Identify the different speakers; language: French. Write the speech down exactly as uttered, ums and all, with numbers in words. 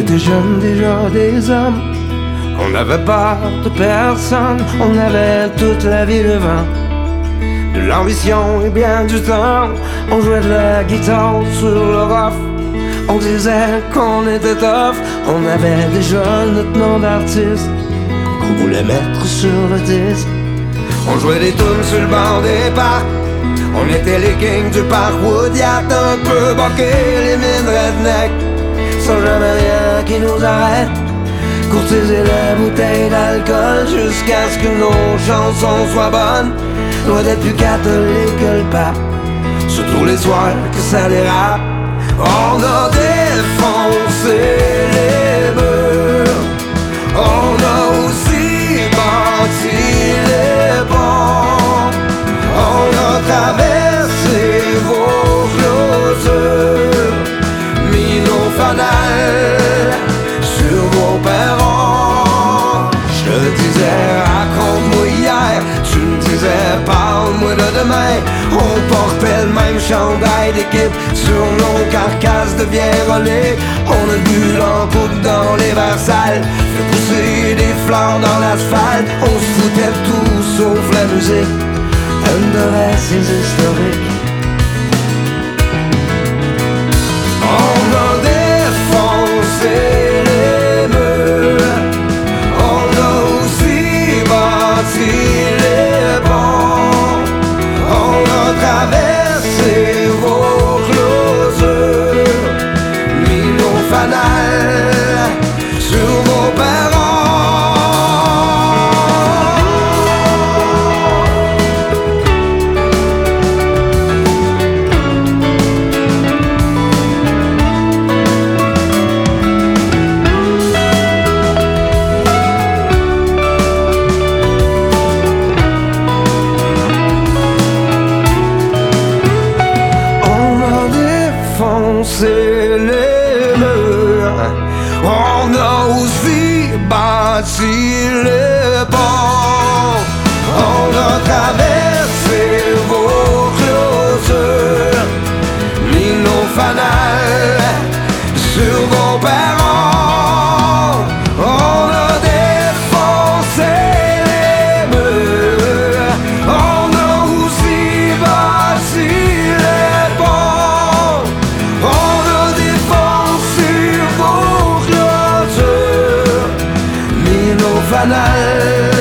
Speaker 1: était jeunes, déjà des hommes. On n'avait peur de personne, on avait toute la vie devant. De l'ambition et bien du temps, on jouait de la guitare sur le rough. On disait qu'on était tough, on avait déjà notre nom d'artiste qu'on voulait mettre sur le disque. On jouait des tunes sur le bord des parcs, on était les kings du parc Woodyard, un peu boqués, les mines redneck, sans jamais rien qui nous arrête. Courtiser la bouteille d'alcool jusqu'à ce que nos chansons soient bonnes. Loin d'être plus catholique que le pape, surtout les soirs que ça dérape. On a défoncé les murs, on a aussi bâti les ponts. On a traversé vos clôtures, mis nos fanales sur vos perrons. Je te disais raconte-moi hier, tu me disais parle-moi de demain. On portait le même chandail d'équipe sur nos carcasses de vieilles relais. On a bu l'encoupe dans les verres sales, fait pousser des fleurs dans l'asphalte. On se foutait de tout sauf la musique, une de récits historiques. On a défoncé les murs, on a aussi bâti les ponts. On a traversé vos clôtures, mis nos fanales sur vos perrons. C'est les murs, on a aussi bâti les ponts. On a traversé vos clôtures, mis nos fanales sur vos perrons. On a défoncé les murs, on a aussi bâti les ponts. On a défoncé vos clôtures, mis nos fanales